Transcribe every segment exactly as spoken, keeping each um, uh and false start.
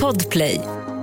Podplay.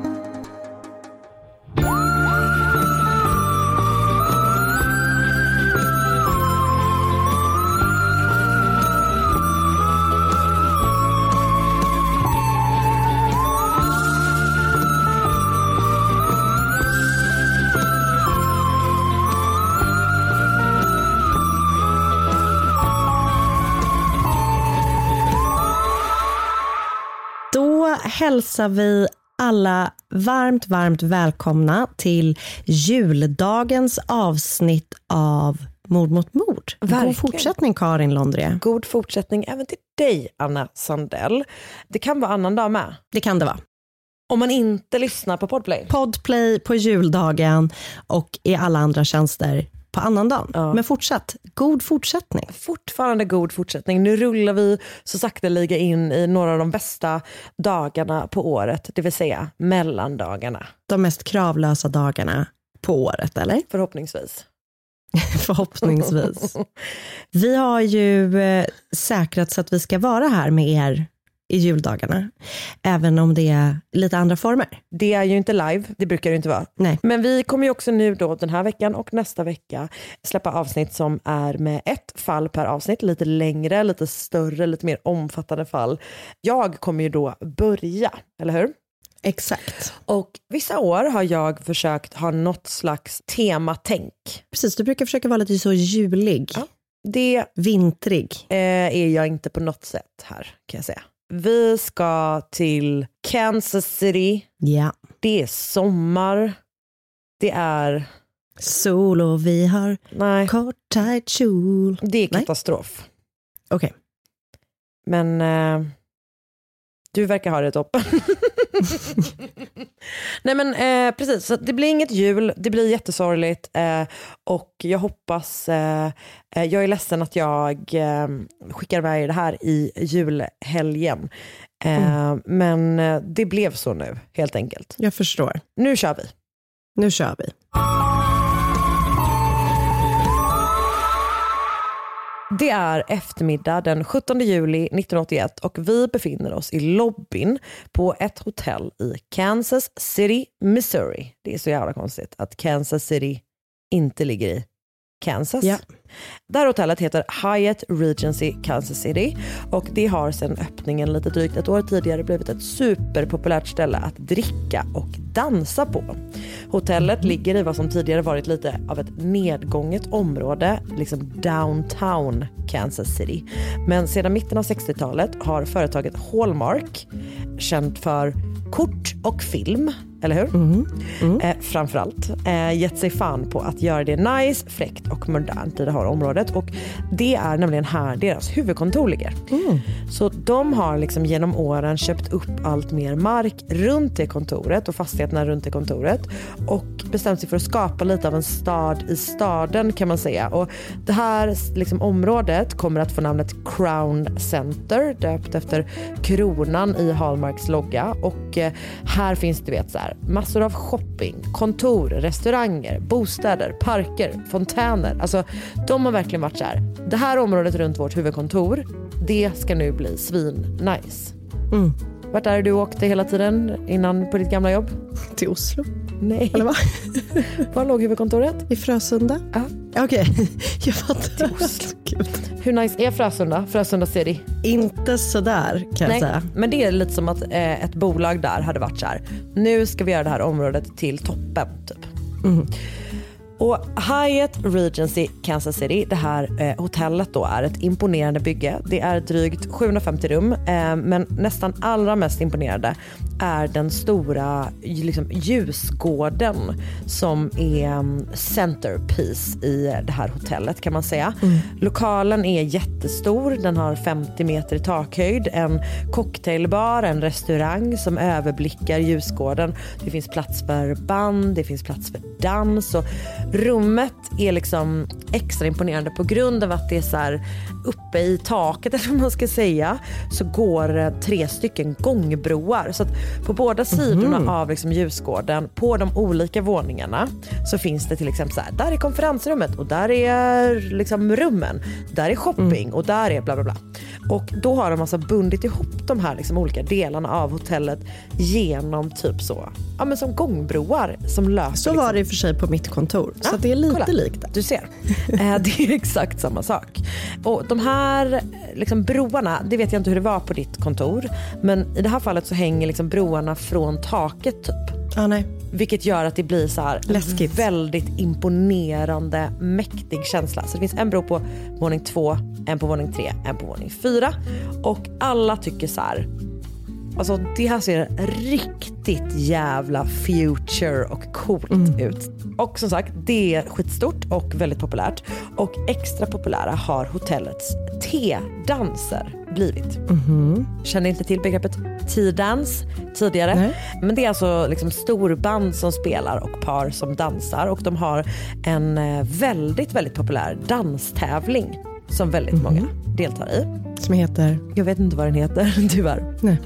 Hälsar vi alla varmt, varmt välkomna till juldagens avsnitt av Mord mot mord. Verkligen. God fortsättning, Karin Londré. God fortsättning även till dig, Anna Sandell. Det kan vara annan dag med. Det kan det vara. Om man inte lyssnar på Podplay. Podplay på juldagen och i alla andra tjänster på annan dag. Ja. Men fortsatt, god fortsättning. Fortfarande god fortsättning. Nu rullar vi så sakta liga in i några av de bästa dagarna på året. Det vill säga mellandagarna. De mest kravlösa dagarna på året, eller? Förhoppningsvis. Förhoppningsvis. Vi har ju eh, säkrat så att vi ska vara här med er i juldagarna. Även om det är lite andra former. Det är ju inte live, det brukar det inte vara. Nej. Men vi kommer ju också nu då den här veckan och nästa vecka släppa avsnitt som är med ett fall per avsnitt. Lite längre, lite större, lite mer omfattande fall. Jag kommer ju då börja, eller hur? Exakt. Och vissa år har jag försökt ha något slags tematänk. Precis, du brukar försöka vara lite så julig. Ja. Det Vintrig. eh, är jag inte på något sätt här, kan jag säga. Vi ska till Kansas City. Ja. Det är sommar. Det är... Sol och vi har Nej. kort tajt kjol. Det är katastrof. Okej. Okay. Men eh, du verkar ha det toppen. Nej men eh, precis, så det blir inget jul. Det blir jättesorgligt. Eh, och jag hoppas... Eh, jag är ledsen att jag eh, skickar iväg det här i julhelgen. Eh, mm. Men det blev så nu, helt enkelt. Jag förstår. Nu kör vi. Nu kör vi. Det är eftermiddag den sjuttonde juli nittonhundraåttioett och vi befinner oss i lobbyn på ett hotell i Kansas City, Missouri. Det är så jävla konstigt att Kansas City inte ligger i Kansas. Ja. Det här hotellet heter Hyatt Regency Kansas City och det har sedan öppningen lite drygt ett år tidigare blivit ett superpopulärt ställe att dricka och dansa på. Hotellet ligger i vad som tidigare varit lite av ett nedgånget område, liksom downtown Kansas City. Men sedan mitten av sextiotalet har företaget Hallmark, känt för kort och film, eller hur? Mm. Mm. Eh, framförallt eh, gett sig fan på att göra det nice, fräckt och modernt i det här området. Och det är nämligen här deras huvudkontor ligger. Mm. Så de har liksom genom åren köpt upp allt mer mark runt det kontoret och fastigheterna runt det kontoret och bestämt sig för att skapa lite av en stad i staden, kan man säga. Och det här liksom området kommer att få namnet Crown Center, döpt efter kronan i Hallmarks logga. Och eh, här finns, du vet, så här massor av shopping, kontor, restauranger, bostäder, parker, fontäner. Alltså de har verkligen varit så här. Det här området runt vårt huvudkontor, det ska nu bli svin nice. Mm. Vart är du åkte hela tiden innan på ditt gamla jobb? Till Oslo. Nej. Eller vad? Var låg huvudkontoret? I Frösunda. Ja. Okej, okay. Jag fattar. Till Oslo. Hur nice är Frösunda? Frösunda City? Inte sådär, kan Nej, jag säga. men det är lite som att eh, ett bolag där hade varit så här. Nu ska vi göra det här området till toppen, typ. Mm. Och Hyatt Regency Kansas City, det här eh, hotellet då, är ett imponerande bygge. Det är drygt sjuhundrafemtio rum, eh, men nästan allra mest imponerande är den stora liksom, ljusgården som är um, centerpiece i det här hotellet, kan man säga. Mm. Lokalen är jättestor, den har femtio meter i takhöjd, en cocktailbar, en restaurang som överblickar ljusgården. Det finns plats för band, det finns plats för dans och rummet är liksom extra imponerande på grund av att det är så här uppe i taket, eller vad man ska säga, så går tre stycken gångbroar. Så att på båda sidorna mm. av liksom ljusgården, på de olika våningarna, så finns det till exempel så här, där är konferensrummet och där är liksom rummen, där är shopping mm. och där är bla bla bla. Och då har de alltså bundit ihop de här liksom olika delarna av hotellet genom typ så, ja men som gångbroar som löper. Så liksom. var det i och för sig på mitt kontor, Ja, så det är lite kolla. likt. Du ser, eh, det är exakt samma sak. Och de här liksom broarna, det vet jag inte hur det var på ditt kontor, men i det här fallet så hänger liksom broarna från taket typ. Ah, nej. Vilket gör att det blir så här Läskigt. väldigt imponerande, mäktig känsla. Så det finns en bro på våning två, en på våning tre, en på våning fyra. Och alla tycker så här, alltså det här ser riktigt jävla future och coolt mm. ut. Och som sagt, det är skitstort och väldigt populärt. Och extra populära har hotellets T-danser blivit. Mm-hmm. Känner inte till begreppet T-dans tidigare. Nej. Men det är alltså liksom storband som spelar och par som dansar. Och de har en väldigt, väldigt populär danstävling som väldigt mm-hmm. många deltar i. Som heter? Jag vet inte vad den heter, tyvärr. Nej.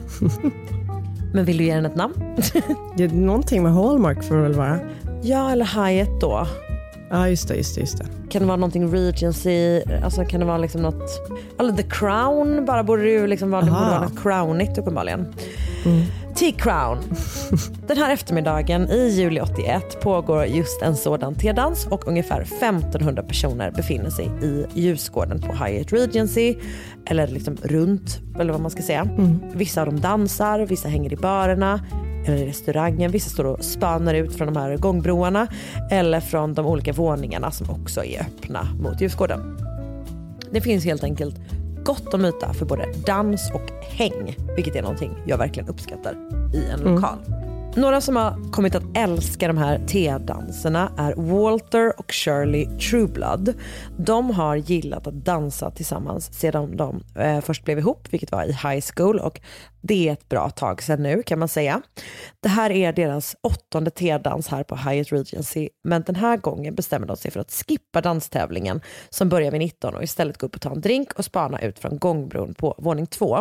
Men vill du ge den ett namn? Det är någonting med Hallmark för det väl vara. Ja, eller Hyatt då. Ja, just det, just det, just det. Kan det vara någonting Regency, alltså kan det vara liksom något, eller The Crown, bara borde det ju liksom vara, det borde vara något crownigt uppenbarligen. Mm. T-Crown. Den här eftermiddagen i juli åttioett pågår just en sådan T-dans och ungefär femtonhundra personer befinner sig i ljusgården på Hyatt Regency, eller liksom runt, eller vad man ska säga. Mm. Vissa av dem dansar, vissa hänger i barerna eller i restaurangen, vissa står och spanar ut från de här gångbroarna eller från de olika våningarna som också är öppna mot ljusgården. Det finns helt enkelt gott om yta för både dans och häng, vilket är någonting jag verkligen uppskattar i en mm. lokal. Några som har kommit att älska de här T-danserna är Walter och Shirley Trueblood. De har gillat att dansa tillsammans sedan de eh, först blev ihop, vilket var i high school, och det är ett bra tag sedan nu kan man säga. Det här är deras åttonde T-dans här på Hyatt Regency, men den här gången bestämmer de sig för att skippa danstävlingen som börjar vid nitton och istället gå upp och ta en drink och spana ut från gångbron på våning två.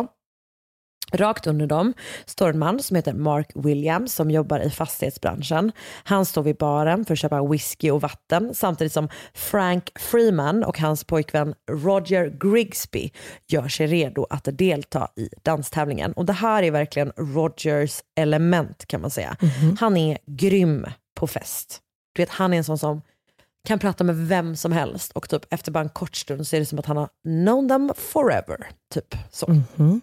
Rakt under dem står en man som heter Mark Williams som jobbar i fastighetsbranschen. Han står vid baren för att köpa whisky och vatten samtidigt som Frank Freeman och hans pojkvän Roger Grigsby gör sig redo att delta i danstävlingen. Och det här är verkligen Rogers element kan man säga. Mm-hmm. Han är grym på fest. Du vet, han är en sån som kan prata med vem som helst och typ efter bara en kort stund så är det som att han har known them forever. Typ så. Mm-hmm.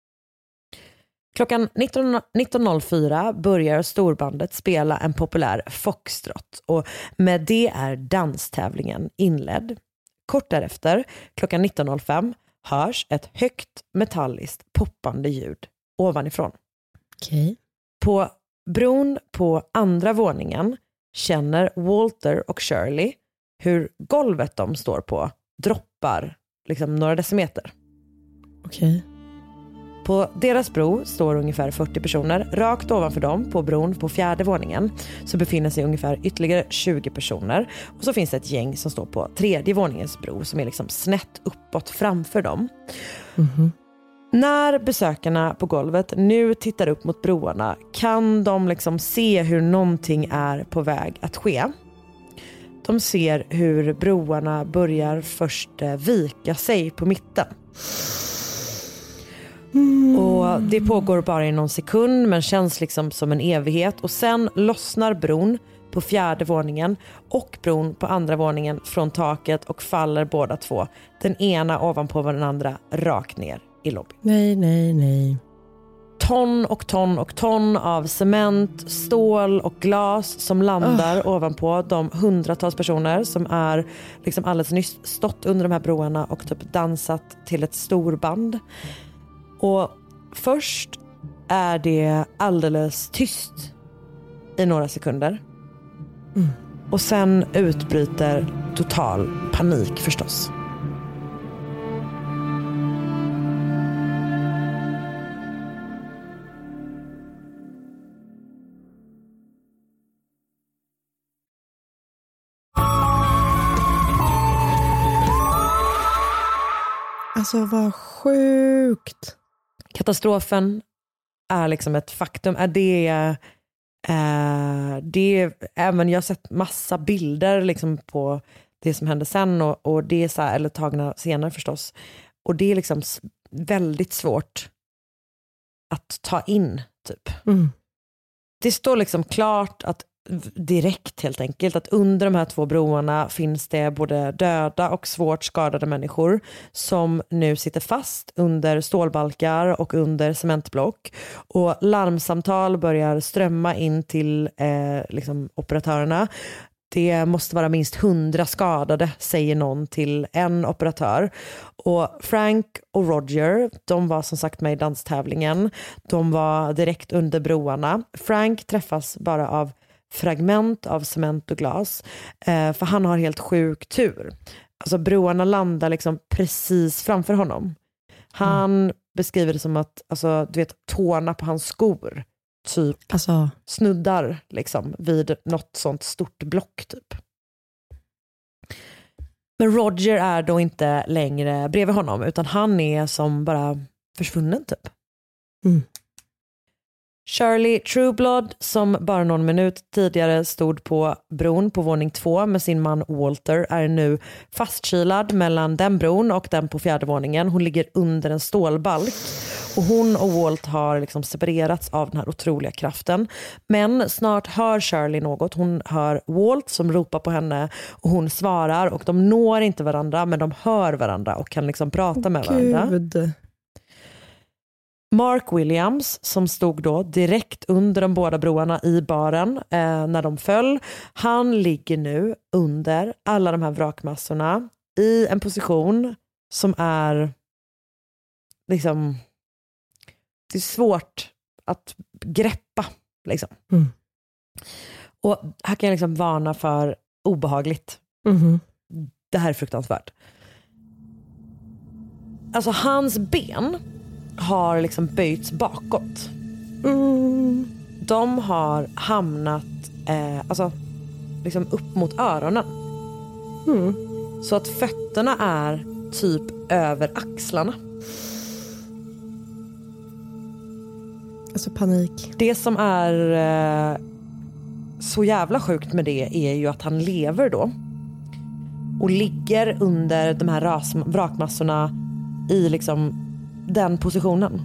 Klockan nitton noll fyra börjar storbandet spela en populär foxtrot och med det är danstävlingen inledd. Kort därefter, klockan nitton noll fem, hörs ett högt metalliskt poppande ljud ovanifrån. Okay. På bron på andra våningen känner Walter och Shirley hur golvet de står på droppar liksom några decimeter. Okej. Okay. På deras bro står ungefär fyrtio personer. Rakt ovanför dem på bron på fjärde våningen så befinner sig ungefär ytterligare tjugo personer. Och så finns det ett gäng som står på tredje våningens bro som är liksom snett uppåt framför dem. Mm-hmm. När besökarna på golvet nu tittar upp mot broarna kan de liksom se hur någonting är på väg att ske. De ser hur broarna börjar först vika sig på mitten. Mm. Och det pågår bara i någon sekund men känns liksom som en evighet och sen lossnar bron på fjärde våningen och bron på andra våningen från taket och faller båda två, den ena ovanpå den andra rakt ner i lobbyn. Nej, nej, nej. Ton och ton och ton av cement, stål och glas som landar oh. ovanpå de hundratals personer som är liksom alldeles nyss stått under de här broarna och typ dansat till ett storband. Och först är det alldeles tyst i några sekunder. Mm. Och sen utbryter total panik förstås. Alltså vad sjukt. Katastrofen är liksom ett faktum. Är det, äh, det även jag har sett massa bilder liksom på det som hände sen och, och det är så här, eller tagna senare förstås. Och det är liksom väldigt svårt att ta in typ. Mm. Det står liksom klart att direkt helt enkelt att under de här två broarna finns det både döda och svårt skadade människor som nu sitter fast under stålbalkar och under cementblock, och larmsamtal börjar strömma in till eh, liksom operatörerna. Det måste vara minst hundra skadade, säger någon till en operatör. Och Frank och Roger, de var som sagt med i danstävlingen. De var direkt under broarna. Frank träffas bara av fragment av cement och glas. Eh, för han har helt sjuk tur. Alltså broarna landar liksom precis framför honom. Han mm. beskriver det som att alltså, du vet, tårna på hans skor typ alltså. snuddar liksom vid något sånt stort block typ. Men Roger är då inte längre bredvid honom, utan han är som bara försvunnen typ. Mm. Shirley Trueblood, som bara någon minut tidigare stod på bron på våning två med sin man Walter, är nu fastkilad mellan den bron och den på fjärde våningen. Hon ligger under en stålbalk och hon och Walt har liksom separerats av den här otroliga kraften. Men snart hör Shirley något. Hon hör Walt som ropar på henne och hon svarar, och de når inte varandra, men de hör varandra och kan liksom prata med varandra. Gud. Mark Williams, som stod då direkt under de båda broarna i baren eh, när de föll, han ligger nu under alla de här vrakmassorna i en position som är liksom, det är svårt att greppa liksom. Mm. Och här kan jag liksom varna för obehagligt. Mm. Det här är fruktansvärt. Alltså hans ben har liksom böjts bakåt. Mm. De har hamnat eh, alltså liksom upp mot öronen. Mm. Så att fötterna är typ över axlarna. Alltså panik. Det som är eh, så jävla sjukt med det är ju att han lever då och ligger under de här ras- vrakmassorna i liksom den positionen.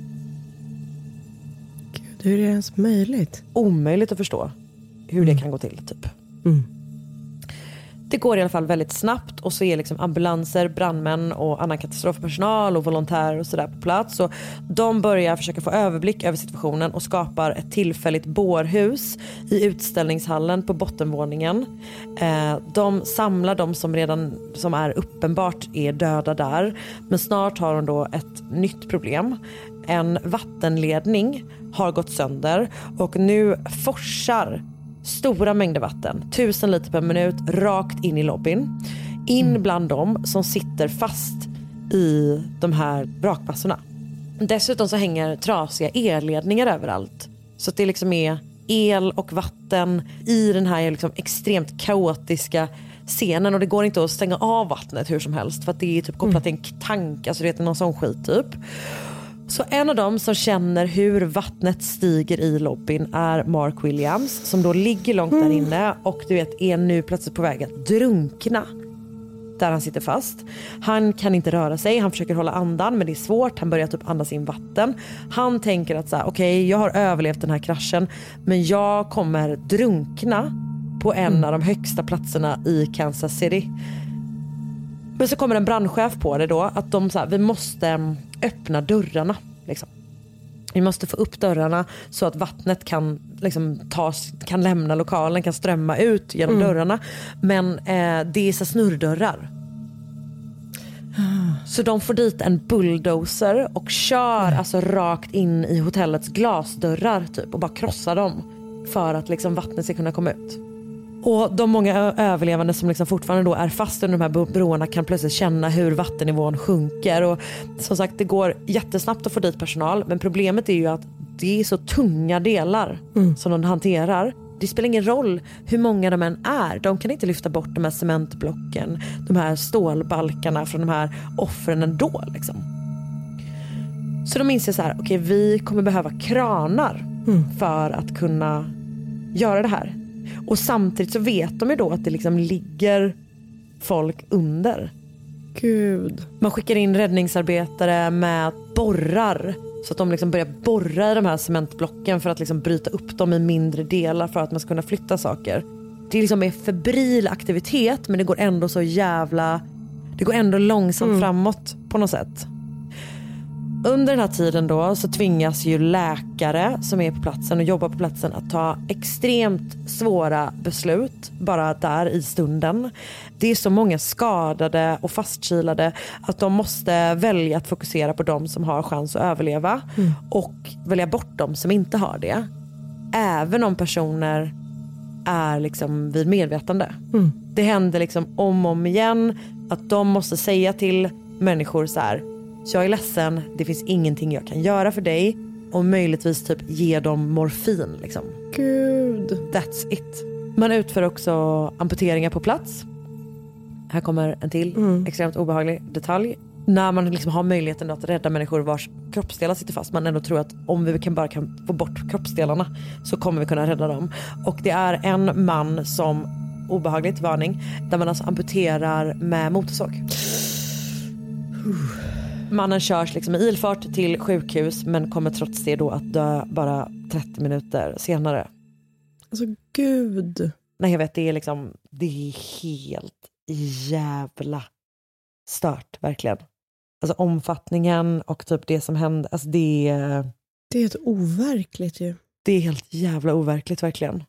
Gud, hur är det ens möjligt? Omöjligt att förstå hur mm. det kan gå till typ. Mm. Det går i alla fall väldigt snabbt, och så är liksom ambulanser, brandmän och annan katastrofpersonal och volontärer och sådär på plats. Så de börjar försöka få överblick över situationen och skapar ett tillfälligt bårhus i utställningshallen på bottenvåningen. Eh, de samlar de som redan som är uppenbart är döda där. Men snart har de då ett nytt problem. En vattenledning har gått sönder och nu forsar stora mängder vatten, tusen liter per minut, rakt in i lobbyn. In bland dem som sitter fast i de här vrakmassorna. Dessutom så hänger trasiga elledningar överallt. Så att det liksom är el och vatten i den här liksom extremt kaotiska scenen. Och det går inte att stänga av vattnet hur som helst, för att det är typ kopplat till en tank. Alltså det är någon sån skit typ. Så en av dem som känner hur vattnet stiger i lobbyn är Mark Williams, som då ligger långt där inne och du vet är nu plötsligt på väg att drunkna där han sitter fast. Han kan inte röra sig, han försöker hålla andan men det är svårt, han börjar typ andas in vatten. Han tänker att så här, okej, okay, jag har överlevt den här kraschen, men jag kommer drunkna på en mm. av de högsta platserna i Kansas City. Men så kommer en brandchef på det då, att de så här, vi måste öppna dörrarna liksom. Vi måste få upp dörrarna så att vattnet kan liksom tas, kan lämna lokalen, kan strömma ut genom mm. dörrarna. Men eh, det är så snurrdörrar. Så de får dit en bulldozer och kör mm. alltså rakt in i hotellets glasdörrar typ, och bara krossar dem för att liksom vattnet ska kunna komma ut. Och de många överlevande som liksom fortfarande då är fast under de här broarna kan plötsligt känna hur vattennivån sjunker. Och som sagt, det går jättesnabbt att få dit personal. Men problemet är ju att det är så tunga delar mm. som de hanterar. Det spelar ingen roll hur många de än är. De kan inte lyfta bort de här cementblocken, de här stålbalkarna från de här offren ändå liksom. Så de inser så här, okej, okay, vi kommer behöva kranar mm. för att kunna göra det här. Och samtidigt så vet de ju då att det liksom ligger folk under. Gud. Man skickar in räddningsarbetare med borrar så att de liksom börjar borra i de här cementblocken för att liksom bryta upp dem i mindre delar för att man ska kunna flytta saker. Det är liksom en febril aktivitet, men det går ändå så jävla... Det går ändå långsamt mm. framåt på något sätt. Under den här tiden då så tvingas ju läkare som är på platsen och jobbar på platsen att ta extremt svåra beslut bara där i stunden. Det är så många skadade och fastkilade att de måste välja att fokusera på de som har chans att överleva mm. och välja bort de som inte har det. Även om personer är liksom vid medvetande. Mm. Det händer liksom om och om igen att de måste säga till människor så här: jag är ledsen, det finns ingenting jag kan göra för dig, och möjligtvis typ ge dem morfin liksom. Gud. That's it. Man utför också amputeringar på plats. Här kommer en till mm. extremt obehaglig detalj. När man liksom har möjligheten att rädda människor vars kroppsdelar sitter fast, man ändå tror att om vi kan bara kan få bort kroppsdelarna så kommer vi kunna rädda dem. Och det är en man som, obehagligt varning, där man alltså amputerar med motorsåg. Mannen körs liksom i ilfart till sjukhus men kommer trots det då att dö bara trettio minuter senare. Alltså gud. Nej, jag vet, det är liksom, det är helt jävla stört verkligen. Alltså omfattningen och typ det som hände, alltså det är... Det är helt overkligt ju. Det är helt jävla overkligt verkligen.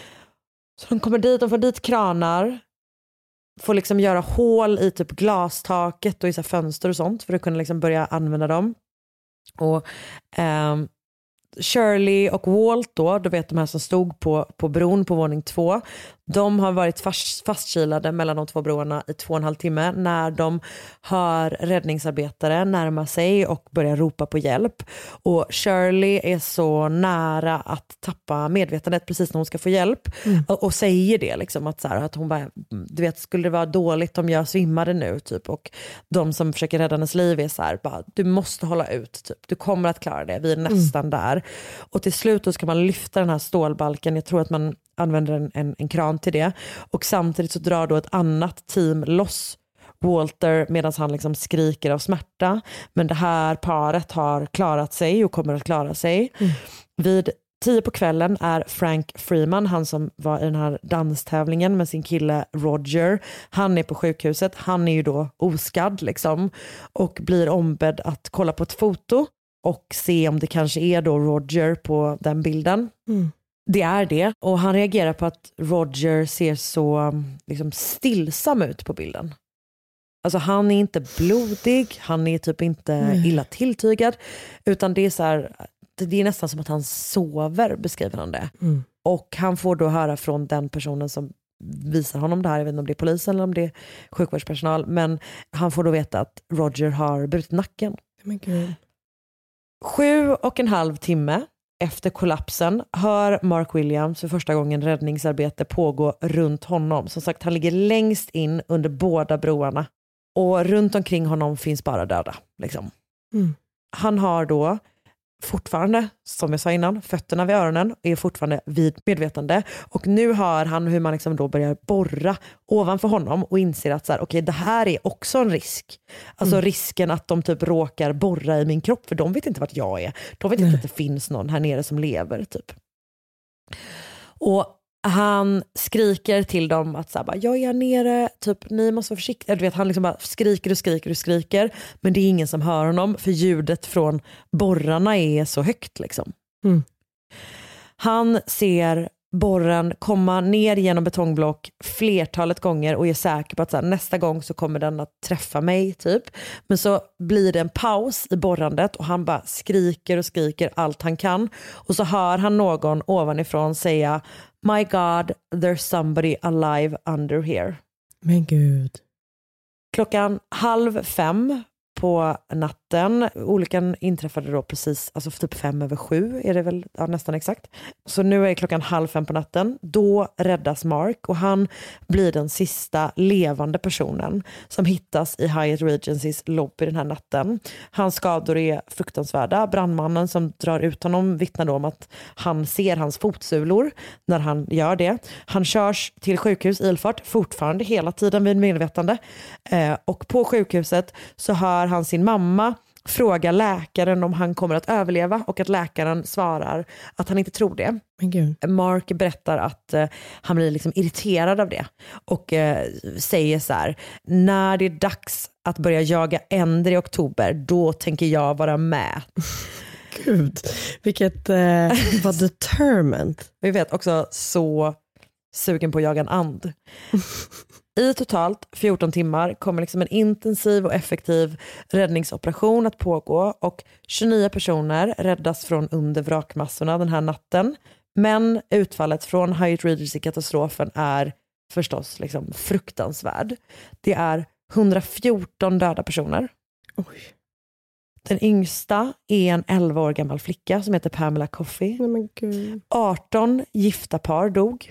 Så de kommer dit, de får dit kranar, får liksom göra hål i typ glastaket och i så här fönster och sånt för att kunna liksom börja använda dem. Och ehm, Shirley och Walt då, då vet de här som stod på, på bron på våning två, de har varit fast, fastkilade mellan de två broarna i två och en halv timme när de hör räddningsarbetare närma sig och börjar ropa på hjälp. Och Shirley är så nära att tappa medvetandet precis när hon ska få hjälp mm. och, och säger det liksom att, så här, att hon bara, du vet, skulle det vara dåligt om jag svimmade nu typ, och de som försöker rädda hennes liv är så här, bara, du måste hålla ut typ, du kommer att klara det, vi är nästan mm. där. Och till slut då ska man lyfta den här stålbalken, jag tror att man använder en, en, en kran till det, och samtidigt så drar då ett annat team loss Walter medan han liksom skriker av smärta, men det här paret har klarat sig och kommer att klara sig. Mm. Vid tio på kvällen är Frank Freeman, han som var i den här danstävlingen med sin kille Roger, han är på sjukhuset, han är ju då oskadd liksom, och blir ombedd att kolla på ett foto och se om det kanske är då Roger på den bilden. Mm. Det är det, och han reagerar på att Roger ser så liksom stillsam ut på bilden. Alltså han är inte blodig, han är typ inte mm. illa tilltygad, utan det är så här, det är nästan som att han sover, beskriver han det. Mm. Och han får då höra från den personen som visar honom det här, jag vet inte om det är polisen eller om det är sjukvårdspersonal, men han får då veta att Roger har brutit nacken. Men gud. Sju och en halv timme efter kollapsen hör Mark Williams för första gången räddningsarbete pågå runt honom. Som sagt, han ligger längst in under båda broarna. Och runt omkring honom finns bara döda. Liksom. Mm. Han har då fortfarande, som jag sa innan, fötterna vid öronen, är fortfarande vid medvetande. Och nu hör han hur man liksom då börjar borra ovanför honom och inser att så här, okej, det här är också en risk. Alltså mm. risken att de typ råkar borra i min kropp, för de vet inte vart jag är. De vet Nej. inte att det finns någon här nere som lever typ. Och han skriker till dem att så här, bara, jag är här nere, typ, ni måste vara försiktiga. Du vet, han liksom bara skriker och skriker och skriker, men det är ingen som hör honom för ljudet från borrarna är så högt liksom. Mm. Han ser borren komma ner genom betongblock flertalet gånger och är säker på att så här, nästa gång så kommer den att träffa mig typ. Men så blir det en paus i borrandet och han bara skriker och skriker allt han kan, och så hör han någon ovanifrån säga, my God, there's somebody alive under here. Men gud. Klockan halv fem på natten natten. Olyckan inträffade då precis, alltså för typ fem över sju är det väl, ja, nästan exakt. Så nu är klockan halv fem på natten. Då räddas Mark och han blir den sista levande personen som hittas i Hyatt Regencys lobby den här natten. Hans skador är fruktansvärda. Brandmannen som drar ut honom vittnar då om att han ser hans fotsulor när han gör det. Han körs till sjukhus i ilfart, fortfarande hela tiden vid medvetande. Eh, och på sjukhuset så hör han sin mamma fråga läkaren om han kommer att överleva och att läkaren svarar att han inte tror det. Men Gud. Mark berättar att eh, han blir liksom irriterad av det och eh, säger så här: när det är dags att börja jaga änder i oktober, då tänker jag vara med. Gud, vilket eh, var determined. Vi vet också så sugen på att jaga en and. I totalt fjorton timmar kommer liksom en intensiv och effektiv räddningsoperation att pågå och tjugonio personer räddas från under vrakmassorna den här natten. Men utfallet från Hyatt Regency-katastrofen är förstås liksom fruktansvärd. Det är hundrafjorton döda personer. Oj. Den yngsta är en elva år gammal flicka som heter Pamela Coffey. Oh my God. arton gifta par dog.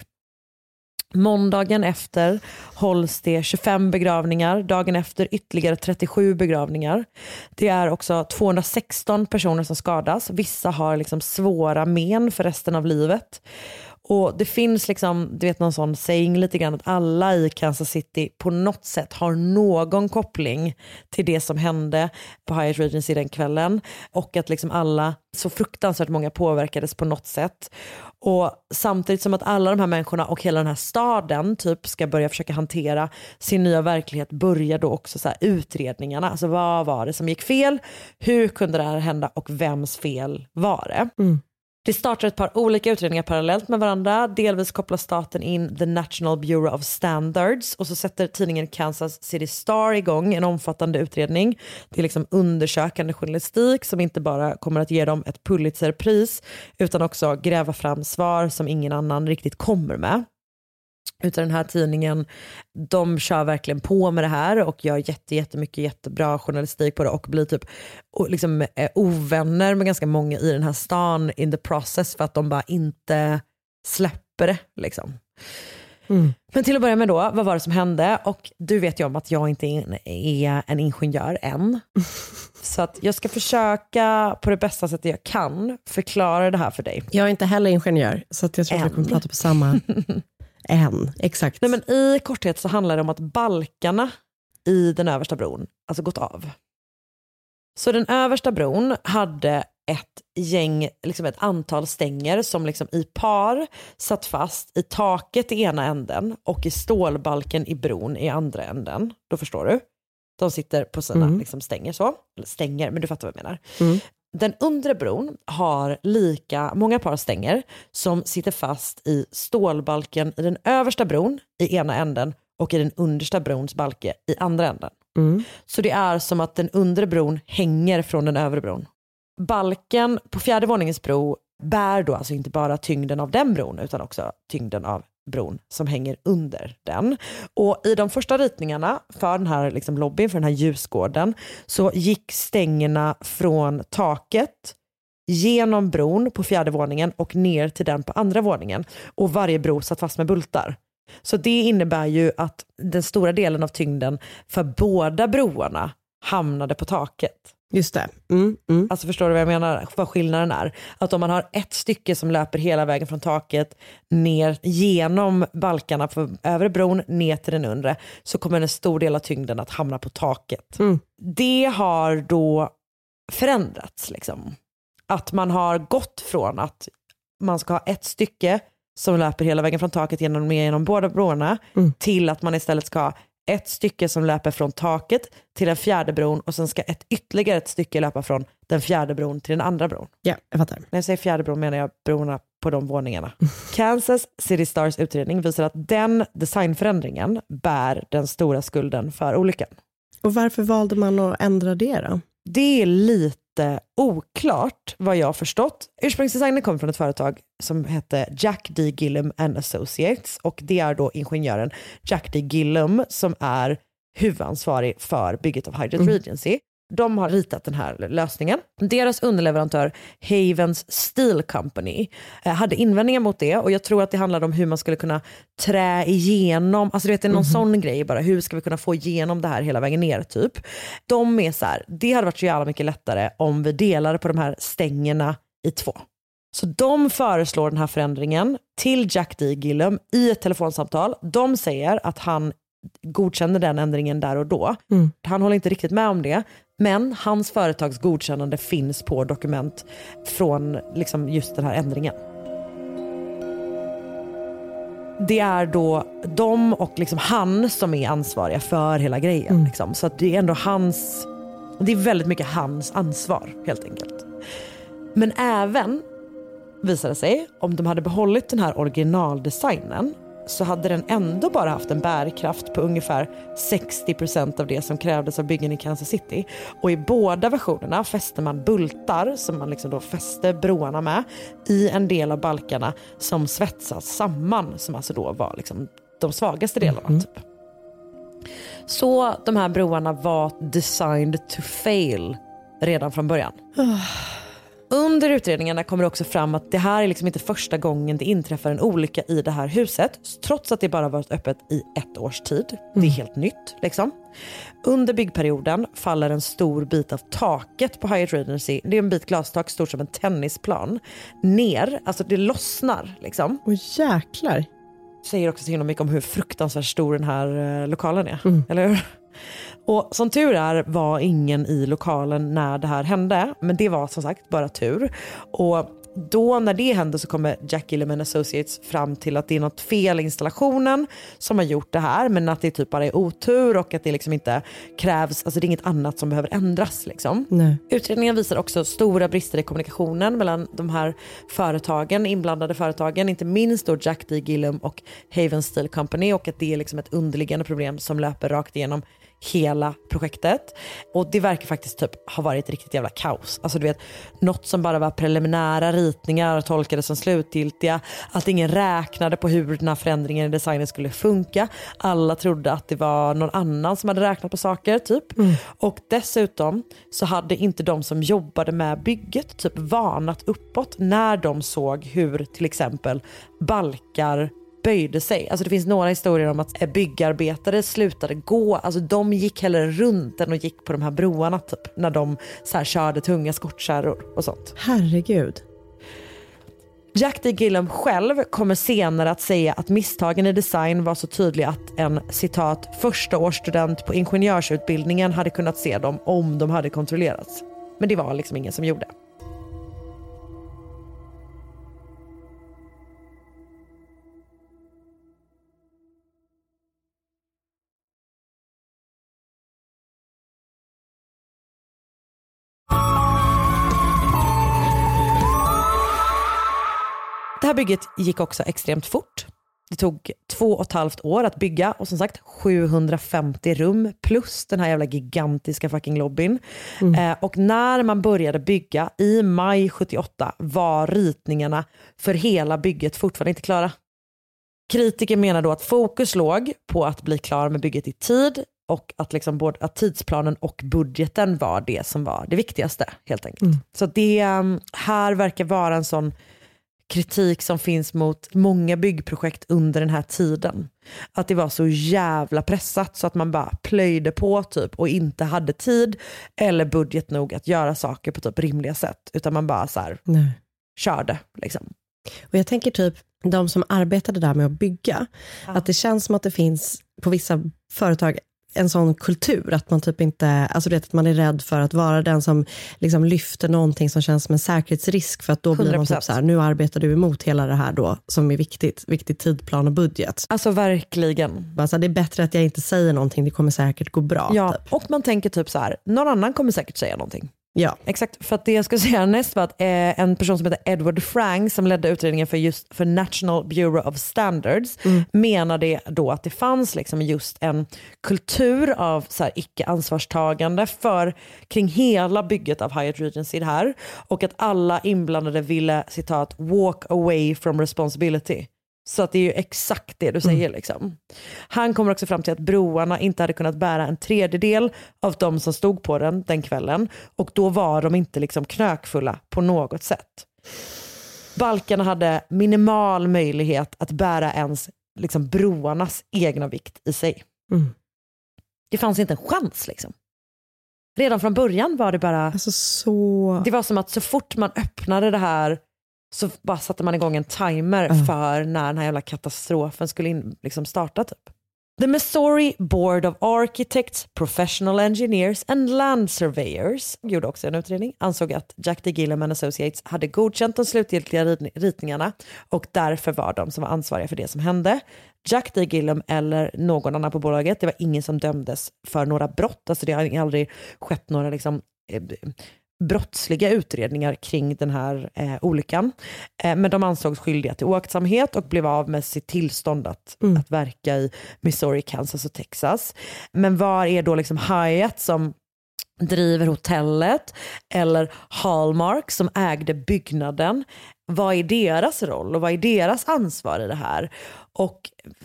Måndagen efter hålls det tjugofem begravningar, dagen efter ytterligare trettiosju begravningar. Det är också tvåhundrasexton personer som skadas. Vissa har liksom svåra men för resten av livet. Och det finns liksom, du vet, någon sån saying lite grann att alla i Kansas City på något sätt har någon koppling till det som hände på Hyatt Regency den kvällen. Och att liksom alla, så fruktansvärt många påverkades på något sätt. Och samtidigt som att alla de här människorna och hela den här staden typ ska börja försöka hantera sin nya verklighet, börjar då också så här utredningarna. Alltså vad var det som gick fel? Hur kunde det här hända? Och vems fel var det? Mm. Det startar ett par olika utredningar parallellt med varandra. Delvis kopplar staten in the National Bureau of Standards och så sätter tidningen Kansas City Star igång en omfattande utredning. Det är liksom undersökande journalistik som inte bara kommer att ge dem ett Pulitzerpris utan också gräva fram svar som ingen annan riktigt kommer med. Utan den här tidningen, de kör verkligen på med det här och gör jätte, jättemycket jättebra journalistik på det och blir typ liksom ovänner med ganska många i den här stan in the process för att de bara inte släpper det liksom. Mm. Men till att börja med då, vad var det som hände? Och du vet ju om att jag inte är en ingenjör än. Så att jag ska försöka på det bästa sättet jag kan förklara det här för dig. Jag är inte heller ingenjör så att jag tror än. att vi kommer prata på samma... En, exakt. Nej, men i korthet så handlar det om att balkarna i den översta bron alltså gått av. Så den översta bron hade ett gäng, liksom ett antal stänger som liksom i par satt fast i taket i ena änden och i stålbalken i bron i andra änden. Då förstår du. De sitter på sina mm. liksom stänger så. Eller stänger, men du fattar vad jag menar. Mm. Den undre bron har lika många par stänger som sitter fast i stålbalken i den översta bron i ena änden och i den understa brons balke i andra änden. Mm. Så det är som att den undre bron hänger från den övre bron. Balken på fjärde våningens bro bär då alltså inte bara tyngden av den bron utan också tyngden av bron som hänger under den. Och i de första ritningarna för den här liksom lobbyn, för den här ljusgården, så gick stängerna från taket genom bron på fjärde våningen och ner till den på andra våningen. Och varje bro satt fast med bultar. Så det innebär ju att den stora delen av tyngden för båda broarna hamnade på taket. Just det. Mm, mm. Alltså förstår du vad jag menar? Vad skillnaden är? Att om man har ett stycke som löper hela vägen från taket ner genom balkarna på övre bron ner till den undre, så kommer en stor del av tyngden att hamna på taket. Mm. Det har då förändrats liksom. Att man har gått från att man ska ha ett stycke som löper hela vägen från taket genom, genom båda broarna mm. till att man istället ska ha ett stycke som löper från taket till den fjärde bron och sen ska ett ytterligare ett stycke löpa från den fjärde bron till den andra bron. Ja, jag fattar. När jag säger fjärde bron menar jag broarna på de våningarna. Kansas City Stars utredning visar att den designförändringen bär den stora skulden för olyckan. Och varför valde man att ändra det då? Det är lite oklart vad jag har förstått. Ursprungsdesignen kom från ett företag som hette Jack D. Gillum and Associates och det är då ingenjören Jack D. Gillum som är huvudansvarig för bygget av Hyatt mm. Regency. de har ritat den här lösningen. Deras underleverantör Havens Steel Company eh, hade invändningar mot det, och jag tror att det handlade om hur man skulle kunna trä igenom, alltså du vet, det är någon mm-hmm. sån grej bara, hur ska vi kunna få igenom det här hela vägen ner typ. De är så här, det hade varit så jävla mycket lättare om vi delade på de här stängerna i två. Så de föreslår den här förändringen till Jack D. Gillum i ett telefonsamtal. De säger att han godkände den ändringen där och då. Mm. Han håller inte riktigt med om det, men hans företags godkännande finns på dokument från liksom just den här ändringen. Det är då de och liksom han som är ansvariga för hela grejen. Mm. Liksom. Så att det är ändå hans, det är väldigt mycket hans ansvar helt enkelt. Men även visade sig, om de hade behållit den här originaldesignen, så hade den ändå bara haft en bärkraft på ungefär sextio procent av det som krävdes av byggen i Kansas City. Och i båda versionerna fäste man bultar som man liksom då fäste broarna med i en del av balkarna som svetsas samman, som alltså då var liksom de svagaste delarna. Mm. Typ. Så de här broarna var designed to fail redan från början. Under utredningarna kommer det också fram att det här är liksom inte första gången det inträffar en olycka i det här huset, trots att det bara varit öppet i ett års tid. Mm. Det är helt nytt liksom. Under byggperioden faller en stor bit av taket på Hyatt Regency, det är en bit glastak stort som en tennisplan, ner, alltså det lossnar liksom. Åh jäklar. Säger också så himla mycket om hur fruktansvärt stor den här eh, lokalen är, mm. eller hur? Och som tur är var ingen i lokalen när det här hände, men det var som sagt bara tur. Och då när det hände så kommer Jack Gillum and Associates fram till att det är något fel i installationen som har gjort det här, men att det typ bara är otur och att det liksom inte krävs, alltså det är inget annat som behöver ändras liksom. Nej. Utredningen visar också stora brister i kommunikationen mellan de här företagen, inblandade företagen, inte minst då Jack D. Gillum och Haven Steel Company, och att det är liksom ett underliggande problem som löper rakt igenom hela projektet. Och det verkar faktiskt typ ha varit riktigt jävla kaos. Alltså du vet, något som bara var preliminära ritningar tolkades som slutgiltiga. Att ingen räknade på hur den här förändringen i designen skulle funka. Alla trodde att det var någon annan som hade räknat på saker typ. Mm. Och dessutom så hade inte de som jobbade med bygget typ varnat uppåt när de såg hur till exempel balkar böjde sig. Alltså det finns några historier om att byggarbetare slutade gå. Alltså de gick hellre runt än och gick på de här broarna typ, när de så här körde tunga skottkärror och sånt. Herregud. Jack D. Gillum själv kommer senare att säga att misstagen i design var så tydliga att en citat första årsstudent på ingenjörsutbildningen hade kunnat se dem om de hade kontrollerats. Men det var liksom ingen som gjorde. Det här bygget gick också extremt fort. Det tog två och ett halvt år att bygga och som sagt sjuhundrafemtio rum plus den här jävla gigantiska fucking lobbyn. Mm. Eh, och när man började bygga i maj sjuttioåtta var ritningarna för hela bygget fortfarande inte klara. Kritiker menar då att fokus låg på att bli klar med bygget i tid och att, liksom både, att tidsplanen och budgeten var det som var det viktigaste helt enkelt. Mm. Så det här verkar vara en sån kritik som finns mot många byggprojekt under den här tiden. Att det var så jävla pressat så att man bara plöjde på typ och inte hade tid eller budget nog att göra saker på typ rimliga sätt. Utan man bara så här Nej. körde liksom. Och jag tänker typ de som arbetade där med att bygga, ja. att det känns som att det finns på vissa företag en sån kultur att man typ inte, alltså det att man är rädd för att vara den som liksom lyfter någonting som känns som en säkerhetsrisk, för att då blir man typ så här, nu arbetar du emot hela det här då som är viktigt, viktig tidplan och budget. Alltså verkligen. Alltså det är bättre att jag inte säger någonting, det kommer säkert gå bra. Ja, typ. Och man tänker typ så här, någon annan kommer säkert säga någonting. Ja. Exakt, för att det jag ska säga näst var att eh, en person som heter Edward Frank som ledde utredningen för just för National Bureau of Standards mm. menade då att det fanns liksom just en kultur av så här icke-ansvarstagande för kring hela bygget av Hyatt Regency det här, och att alla inblandade ville citat walk away from responsibility. Så att det är ju exakt det du säger. Mm. Liksom. Han kommer också fram till att broarna inte hade kunnat bära en tredjedel av de som stod på den den kvällen. Och då var de inte liksom knökfulla på något sätt. Balkarna hade minimal möjlighet att bära ens liksom broarnas egna vikt i sig. Mm. Det fanns inte en chans liksom. Redan från början var det bara... Alltså så... Det var som att så fort man öppnade det här så bara satte man igång en timer uh. för när den här jävla katastrofen skulle in, liksom starta typ. The Missouri Board of Architects, Professional Engineers and Land Surveyors gjorde också en utredning. Ansåg att Jack D. Gillam and Associates hade godkänt de slutgiltiga ritningarna och därför var de som var ansvariga för det som hände. Jack D. Gillam eller någon annan på bolaget, det var ingen som dömdes för några brott. Alltså det har aldrig skett några liksom... Eh, brottsliga utredningar kring den här eh, olyckan. Eh, men de ansågs skyldiga till oaktsamhet och blev av med sitt tillstånd att, mm. att verka i Missouri, Kansas och Texas. Men var är då liksom Hyatt som driver hotellet eller Hallmark som ägde byggnaden? Vad är deras roll och vad är deras ansvar i det här? Och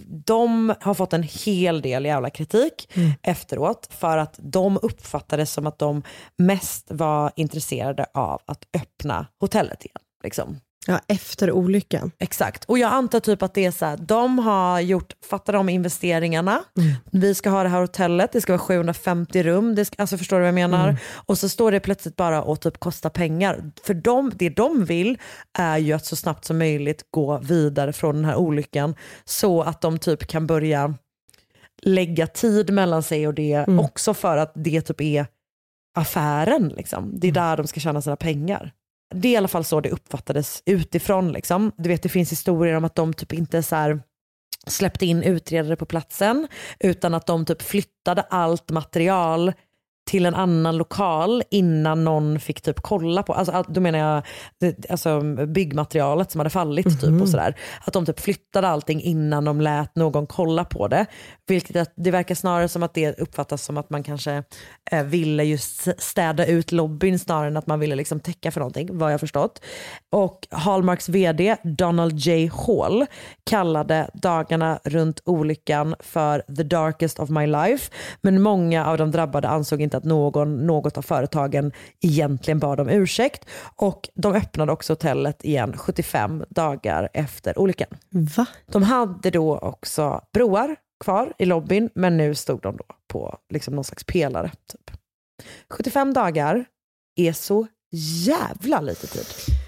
de har fått en hel del jävla kritik mm. efteråt för att de uppfattade som att de mest var intresserade av att öppna hotellet igen. Liksom. Ja, efter olyckan. Exakt. Och jag antar typ att det är så här, de har gjort, fattar de investeringarna. Mm. Vi ska ha det här hotellet, det ska vara sjuhundrafemtio rum. Det ska, alltså förstår du vad jag menar? Mm. Och så står det plötsligt bara att typ kosta pengar. För de, det de vill är ju att så snabbt som möjligt gå vidare från den här olyckan. Så att de typ kan börja lägga tid mellan sig och det. Mm. Också för att det typ är affären. Liksom. Det är där de ska tjäna sina pengar. Det är i alla fall så det uppfattades utifrån. Liksom. Du vet, det finns historier om att de typ inte så här släppte in utredare på platsen utan att de typ flyttade allt material till en annan lokal innan någon fick typ kolla på, alltså då menar jag alltså byggmaterialet som hade fallit mm-hmm. typ och sådär, att de typ flyttade allting innan de lät någon kolla på det, vilket det verkar snarare som att det uppfattas som att man kanske eh, ville just städa ut lobbyn snarare än att man ville liksom täcka för någonting, vad jag förstått. Och Hallmarks vd Donald J. Hall kallade dagarna runt olyckan för the darkest of my life, men många av de drabbade ansåg inte att någon, något av företagen egentligen bad om ursäkt, och de öppnade också hotellet igen sjuttiofem dagar efter olyckan. Va? De hade då också broar kvar i lobbyn, men nu stod de då på liksom någon slags pelare typ. sjuttiofem dagar är så jävla lite tid.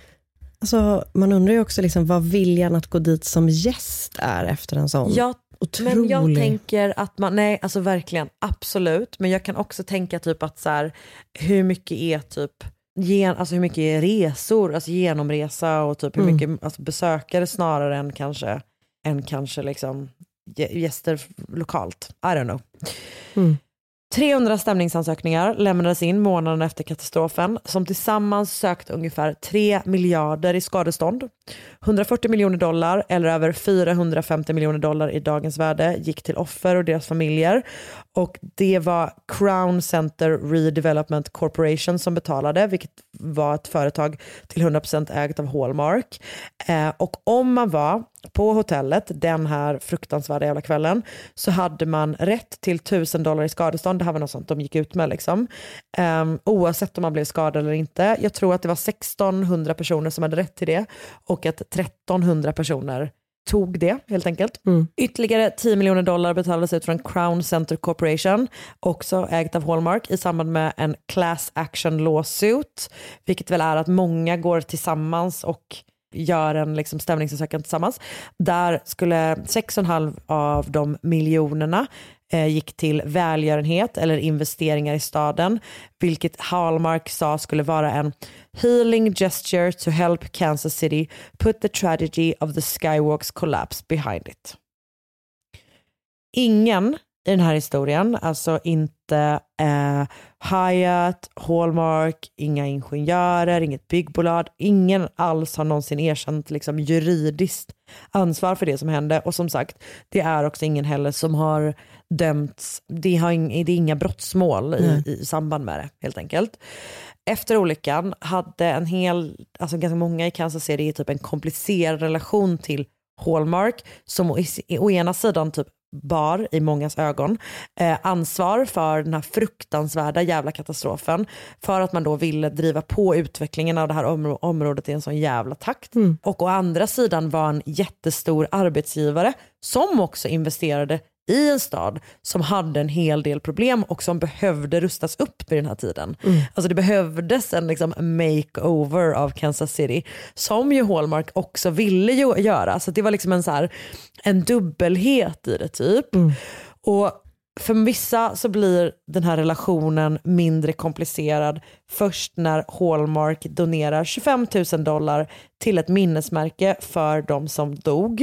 Alltså man undrar ju också liksom vad viljan att gå dit som gäst är efter en sån. Ja, otrolig... men jag tänker att man, nej alltså verkligen, absolut, men jag kan också tänka typ att så här, hur mycket är typ gen, alltså hur mycket är resor, alltså genomresa och typ hur mycket mm. alltså besökare snarare än kanske än kanske liksom gäster lokalt. I don't know. Mm. trehundra stämningsansökningar lämnades in månaden efter katastrofen som tillsammans sökt ungefär tre miljarder i skadestånd. hundrafyrtio miljoner dollar eller över fyrahundrafemtio miljoner dollar i dagens värde gick till offer och deras familjer. Och det var Crown Center Redevelopment Corporation som betalade, vilket var ett företag till hundra procent ägt av Hallmark. Eh, och om man var på hotellet den här fruktansvärda jävla kvällen så hade man rätt till tusen dollar i skadestånd. Det här var något sånt de gick ut med liksom. Um, oavsett om man blev skadad eller inte. Jag tror att det var sextonhundra personer som hade rätt till det och att trettonhundra personer tog det helt enkelt. Mm. Ytterligare tio miljoner dollar betalades ut från Crown Center Corporation, också ägt av Hallmark, i samband med en class action lawsuit, vilket väl är att många går tillsammans och gör en liksom stämningsansökan tillsammans. Där skulle sex och en halv av de miljonerna eh, gick till välgörenhet eller investeringar i staden, vilket Hallmark sa skulle vara en healing gesture to help Kansas City put the tragedy of the Skywalks collapse behind it. Ingen i den här historien, alltså inte eh, Hyatt, Hallmark, inga ingenjörer, inget byggbolag, ingen alls har någonsin erkänt liksom juridiskt ansvar för det som hände. Och som sagt, det är också ingen heller som har dömts, det, har ing, det är inga brottsmål i, i samband med det helt enkelt. Efter olyckan hade en hel, alltså ganska många i Kansas City typ en komplicerad relation till Hallmark som å, å ena sidan typ bar i mångas ögon eh, ansvar för den här fruktansvärda jävla katastrofen för att man då ville driva på utvecklingen av det här om- området i en sån jävla takt. Mm. Och å andra sidan var en jättestor arbetsgivare som också investerade i en stad som hade en hel del problem och som behövde rustas upp vid den här tiden. Mm. Alltså det behövdes en liksom makeover av Kansas City som ju Hallmark också ville ju göra. Så det var liksom en så här, en dubbelhet i det typ. Mm. Och för vissa så blir den här relationen mindre komplicerad först när Hallmark donerar tjugofem tusen dollar till ett minnesmärke för de som dog.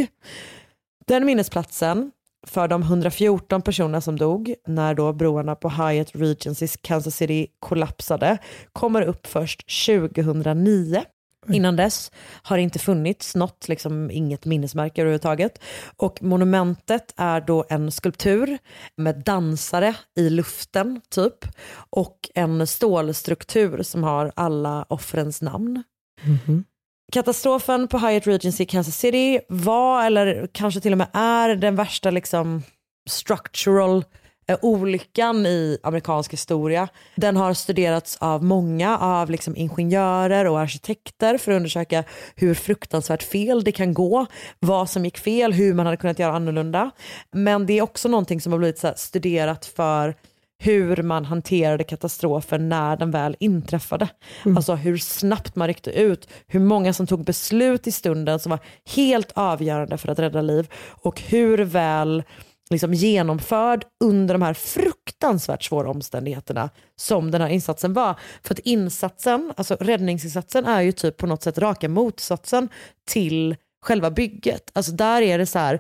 Den minnesplatsen för de hundrafjorton personer som dog när då broarna på Hyatt Regency's Kansas City kollapsade kommer upp först tjugohundranio. Innan dess har det inte funnits något, liksom inget minnesmärke överhuvudtaget. Och monumentet är då en skulptur med dansare i luften typ och en stålstruktur som har alla offrens namn. Mm-hmm. Katastrofen på Hyatt Regency Kansas City var, eller kanske till och med är, den värsta liksom structural eh, olyckan i amerikansk historia. Den har studerats av många av liksom ingenjörer och arkitekter för att undersöka hur fruktansvärt fel det kan gå, vad som gick fel, hur man hade kunnat göra annorlunda. Men det är också någonting som har blivit så här studerat för hur man hanterade katastrofen när den väl inträffade. Mm. Alltså hur snabbt man ryckte ut, hur många som tog beslut i stunden som var helt avgörande för att rädda liv och hur väl liksom genomförd under de här fruktansvärt svåra omständigheterna som den här insatsen var. För att insatsen, alltså räddningsinsatsen är ju typ på något sätt raka motsatsen till själva bygget. Alltså där är det så här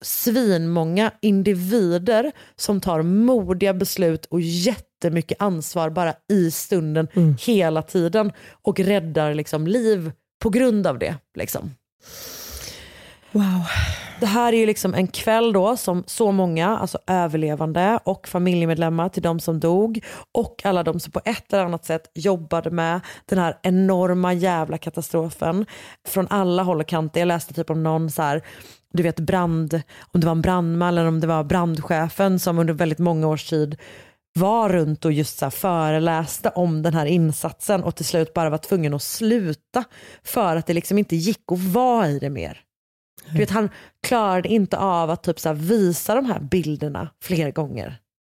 svinmånga individer som tar modiga beslut och jättemycket ansvar bara i stunden mm. hela tiden och räddar liksom liv på grund av det liksom. Wow. Det här är ju liksom en kväll då som så många, alltså överlevande och familjemedlemmar till de som dog och alla de som på ett eller annat sätt jobbade med den här enorma jävla katastrofen från alla håll och kanter. Jag läste typ om någon så här, du vet brand, om det var en brandman eller om det var brandchefen som under väldigt många års tid var runt och just så här föreläste om den här insatsen och till slut bara var tvungen att sluta för att det liksom inte gick att vara i det mer. Du vet, han klarade inte av att typ så här visa de här bilderna flera gånger.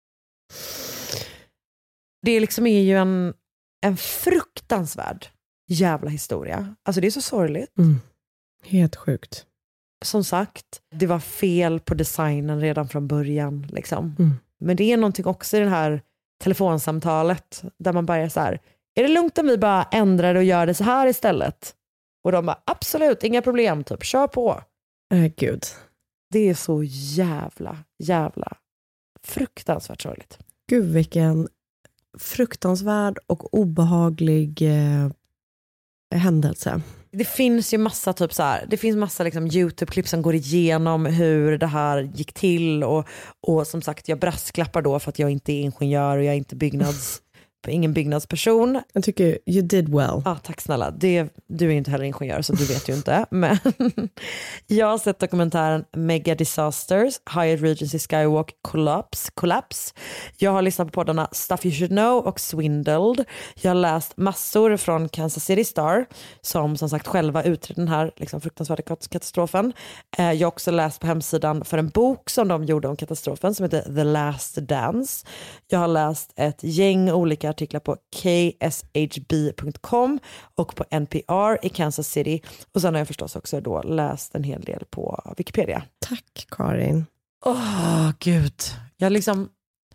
Det liksom är ju en, en fruktansvärd jävla historia. Alltså det är så sorgligt. Mm. Helt sjukt. Som sagt, det var fel på designen redan från början. Liksom. Mm. Men det är någonting också i det här telefonsamtalet där man bara är så här, är det lugnt om vi bara ändrar och gör det så här istället? Och de bara, absolut, inga problem, typ, kör på. Äh, gud. Det är så jävla, jävla fruktansvärt sorgligt. Gud, vilken fruktansvärd och obehaglig eh, händelse. Det finns ju massa typ så här, det finns massa liksom YouTube-klipp som går igenom hur det här gick till och, och som sagt, jag brasklappar då för att jag inte är ingenjör och jag är inte byggnads ingen byggnadsperson. Jag tycker you did well. Ah, tack snälla. Det, du är ju inte heller ingenjör så du vet ju inte. Men jag har sett dokumentären Mega Disasters, Hyatt Regency Skywalk Collapse. Collapse. Jag har lyssnat på poddarna Stuff You Should Know och Swindled. Jag har läst massor från Kansas City Star som som sagt själva utredde den här liksom, fruktansvärda katastrofen. Eh, jag har också läst på hemsidan för en bok som de gjorde om katastrofen som heter The Last Dance. Jag har läst ett gäng olika artiklar på K S H B punkt com och på N P R i Kansas City. Och sen har jag förstås också då läst en hel del på Wikipedia. Tack, Karin. Åh, oh, gud. Jag liksom...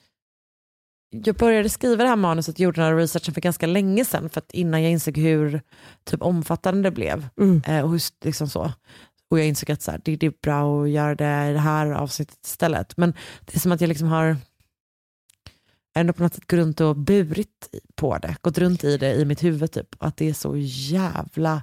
Jag började skriva det här manuset och gjorde den här researchen för ganska länge sedan. För att innan jag insåg hur typ omfattande det blev. Mm. Eh, och hur, liksom så. Och jag insåg att så här, det, det är bra att göra det i det här avsnittet istället. Men det är som att jag liksom har... ändå på något sätt gått runt och burit på det. Gått runt i det i mitt huvud typ. Att det är så jävla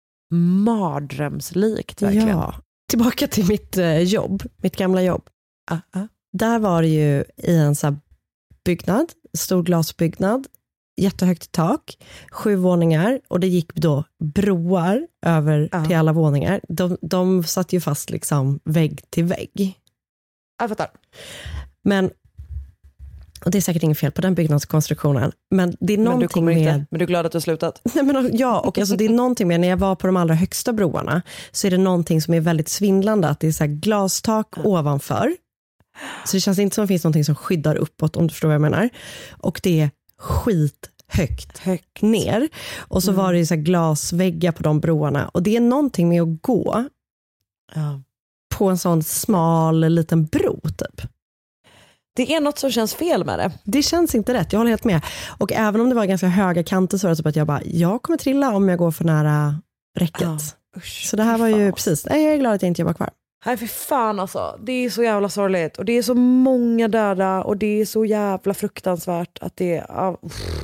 mardrömslikt verkligen. Ja. Tillbaka till mitt eh, jobb. Mitt gamla jobb. Uh-huh. Där var det ju i en så här byggnad. Stor glasbyggnad. jättehögt tak, sju våningar och det gick då broar över ja. till alla våningar. De, de satt ju fast liksom vägg till vägg. Jag fattar. Men, och det är säkert inget fel på den byggnadskonstruktionen, men det är någonting men du med... Inte. Men du är glad att du har slutat? Nej, men, ja, och alltså, det är någonting med, när jag var på de allra högsta broarna så är det någonting som är väldigt svindlande, att det är så här glastak ja. ovanför. Så det känns inte som att det finns någonting som skyddar uppåt, om du förstår vad jag menar. Och det är skithögt högt ner. Och så mm. var det så här glasväggar på de broarna. Och det är någonting med att gå ja. på en sån smal liten bro typ. Det är något som känns fel med det. Det känns inte rätt, jag håller helt med. Och även om det var ganska höga kanter så var det typ att jag bara, jag kommer trilla om jag går för nära räcket. Ja. Usch, så det här var ju fan. precis, nej, jag är glad att jag inte jobbar kvar. Nej för fan alltså, det är så jävla sorgligt och det är så många döda och det är så jävla fruktansvärt att det är ah,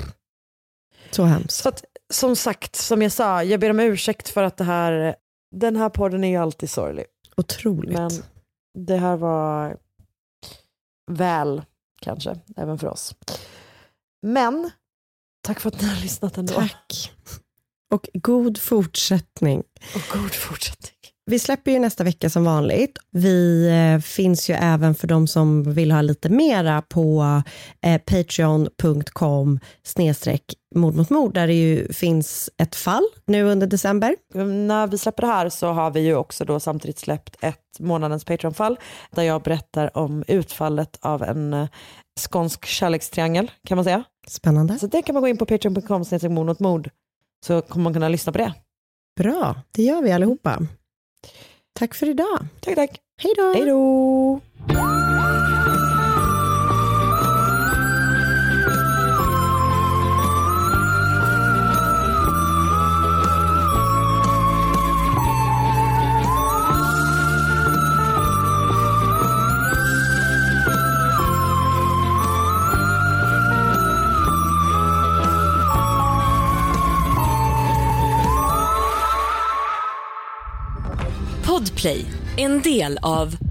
så hemskt. Så att, som sagt, som jag sa, jag ber om ursäkt för att det här, den här podden är ju alltid sorglig. Otroligt. Men det här var väl kanske även för oss. Men tack för att ni har lyssnat ändå. Tack. Och god fortsättning. Och god fortsättning. Vi släpper ju nästa vecka som vanligt. Vi eh, finns ju även för de som vill ha lite mera på eh, patreon punkt com snedstreck mord mot mord, där det ju finns ett fall nu under december. När vi släpper det här så har vi ju också då samtidigt släppt ett månadens Patreon-fall där jag berättar om utfallet av en eh, skånsk kärlekstriangel, kan man säga. Spännande. Så det kan man gå in på patreon punkt com snedstreck mord mot mord, så kommer man kunna lyssna på det. Bra, det gör vi allihopa. Tack för idag. Tack, tack. Hej då. Hej då. Podplay, en del av